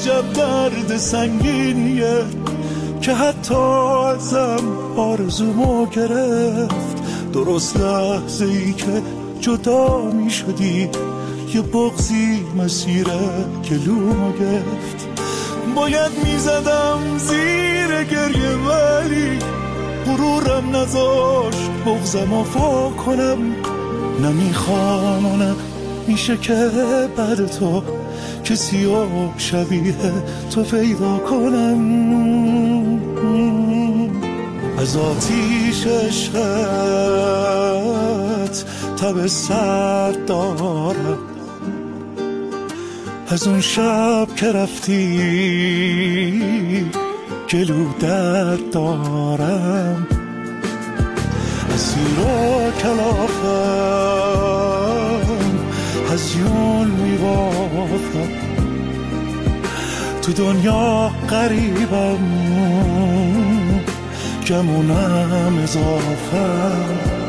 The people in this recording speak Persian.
عجب درد سنگینیه که حتی ازم آرزومو گرفت. درست لحظه ای که جدا می شدی یه بغضی مسیر گلومو گرفت. باید می زدم زیر گریه ولی غرورم نذاشت بغضمو وا کنم. نمیخوام و نه میشه که بعد تو کسی و شبیه تو پیدا کنم. از آتیش عشقت تب سرد دارم، از اون شب که رفتی گلو درد دارم. اسیر و کلافم هزیون میبافم، تو دنیا غریبم گمونم اضافم.